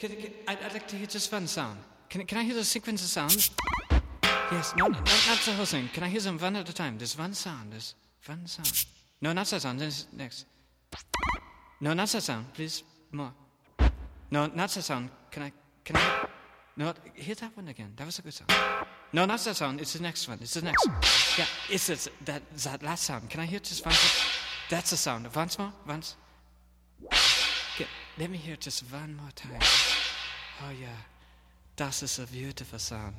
I'd like to hear just one sound. Can I hear the sequence of sounds? Yes, no, not the whole thing. Can I hear them one at a time? There's one sound. No, not that sound. There's next. No, not that sound. Please, more. No, not that sound. Can I? No, hear that one again. That was a good sound. No, not that sound. It's the next one. Yeah, it's that last sound. Can I hear just one? That's the sound. Once more. Once. Okay, let me hear just one more time. Oh yeah, das ist a beautiful sound.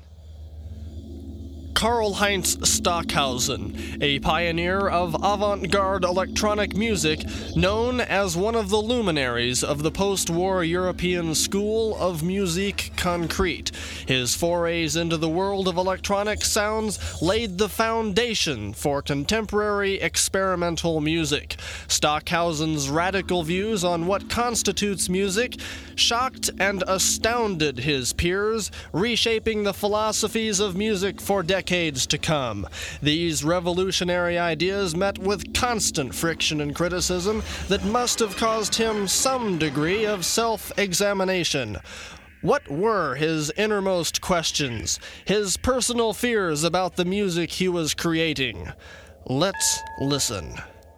Karl-Heinz Stockhausen, a pioneer of avant-garde electronic music, known as one of the luminaries of the post-war European school of musique concrete. His forays into the world of electronic sounds laid the foundation for contemporary experimental music. Stockhausen's radical views on what constitutes music shocked and astounded his peers, reshaping the philosophies of music for decades to come. These revolutionary ideas met with constant friction and criticism that must have caused him some degree of self-examination. What were his innermost questions, his personal fears about the music he was creating? Let's listen.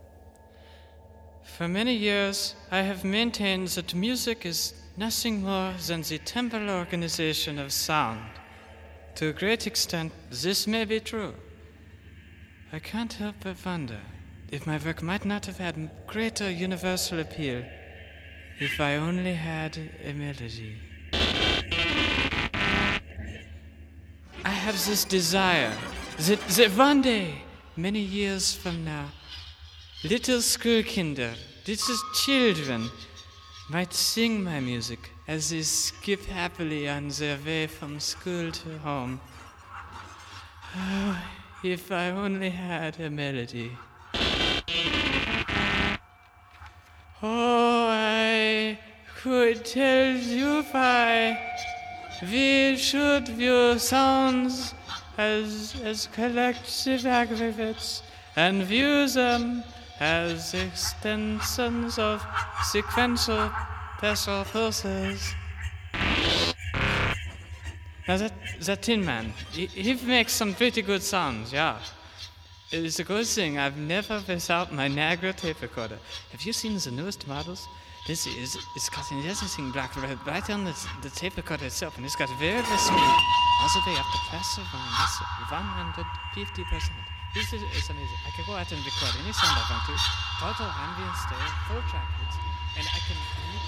For many years, I have maintained that music is nothing more than the temporal organization of sound. To a great extent, this may be true. I can't help but wonder if my work might not have had greater universal appeal if I only had a melody. I have this desire that one day, many years from now, little schoolkinder, little children, might sing my music as they skip happily on their way from school to home. Oh, if I only had a melody. Oh, I could tell you why we should view sounds as collective aggregates and view them as extensions of sequential special pulses. Now that Tin Man, he makes some pretty good sounds, yeah. It's a good thing I've never without my Niagara tape recorder. Have you seen the newest models? It's got an interesting black right on the tape recorder itself, and it's got very smooth all the way up to pressure volume. It's 150%. This is amazing. I can go out and record any sound I want to. Total ambient stereo, full track hits, and I can